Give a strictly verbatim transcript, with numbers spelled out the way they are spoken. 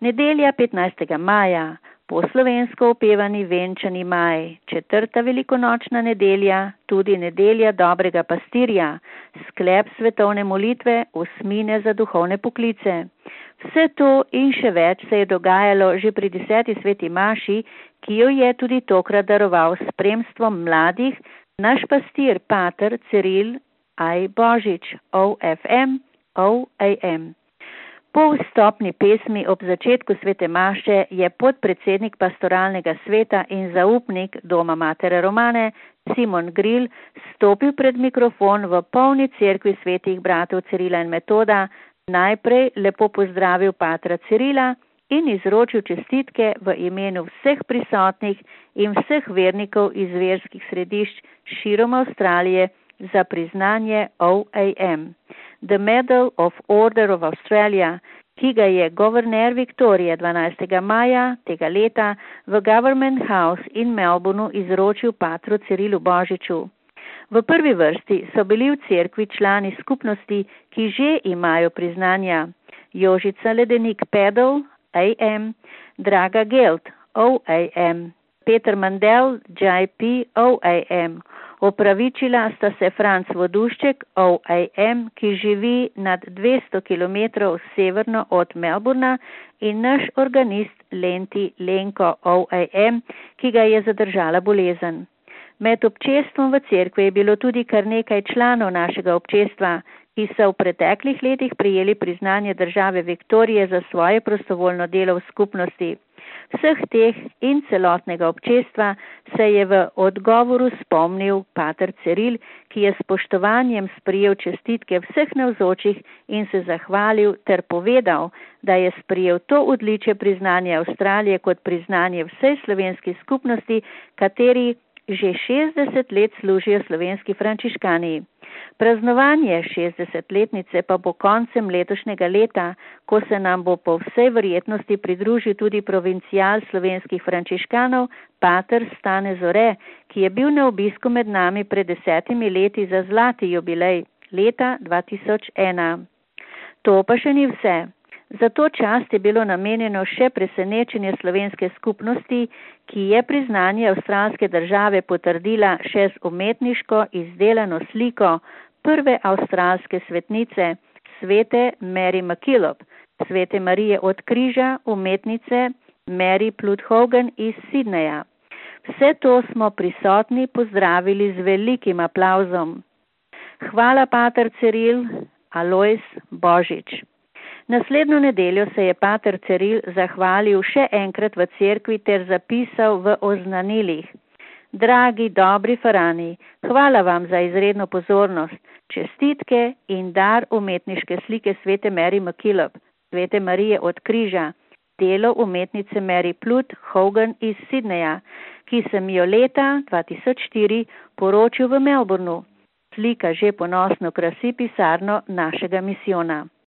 Nedelja petnajstega maja, po slovensko opevani venčani maj, četrta velikonočna nedelja, tudi nedelja dobrega pastirja, sklep svetovne molitve, osmine za duhovne poklice. Vse to in še več se je dogajalo že pri deseti sveti maši, ki jo je tudi tokrat daroval s spremstvom mladih naš pastir pater Ciril I. Božič, O F M, O A M. Po vstopni pesmi ob začetku svete maše je podpredsednik pastoralnega sveta in zaupnik Doma Matere Romane Simon Gril stopil pred mikrofon v polni cerkvi svetih bratov Cirila in Metoda, najprej lepo pozdravil patra Cirila in izročil čestitke v imenu vseh prisotnih in vseh vernikov iz verskih središč širom Avstralije za priznanje O A M. The Medal of Order of Australia, ki ga je guverner Viktorije dvanajstega maja tega leta v Government House in Melbourneu izročil patru Cirilu Božiču. V prvi vrsti so bili v cerkvi člani skupnosti, ki že imajo priznanja: Jožica Ledenik Pedal, A M, Draga Gelt, O A M, Peter Mandel, J P, O A M. Opravičila sta se Franc Vodušček, O A M, ki živi nad dvesto kilometrov severno od Melbourna, in naš organist Lenti Lenko, O A M, ki ga je zadržala bolezen. Med občestvom v cerkvi je bilo tudi kar nekaj članov našega občestva, ki so v preteklih letih prijeli priznanje države Viktorije za svoje prostovoljno delo v skupnosti. Vseh teh in celotnega občestva se je v odgovoru spomnil pater Ciril, ki je spoštovanjem sprijel čestitke vseh navzočih in se zahvalil ter povedal, da je sprijel to odličje priznanja Avstralije kot priznanje vsej slovenski skupnosti, kateri že šestdeset let služijo slovenski frančiškani. Praznovanje šestdesetletnice pa bo koncem letošnjega leta, ko se nam bo po vsej verjetnosti pridružil tudi provincial slovenskih frančiškanov, pater Stane Zore, ki je bil na obisku med nami pred desetimi leti za zlati jubilej leta dva tisoč ena. To pa še ni vse. Za to čast je bilo namenjeno še presenečenje slovenske skupnosti, ki je priznanje avstralske države potrdila še z umetniško izdelano sliko prve avstralske svetnice, svete Mary MacKillop, svete Marije od križa, umetnice Mary Plood-Hogan iz Sydneya. Vse to smo prisotni pozdravili z velikim aplavzom. Hvala, pater Ciril, Alojz Božič. Naslednjo nedeljo se je pater Ciril zahvalil še enkrat v cerkvi ter zapisal v oznanilih: Dragi dobri farani, hvala vam za izredno pozornost, čestitke in dar umetniške slike svete Mary MacKillop, svete Marije od križa, delo umetnice Mary Plood-Hogan iz Sydneya, ki sem jo leta dva tisoč štiri poročil v Melbourneu. Slika že ponosno krasi pisarno našega misijona.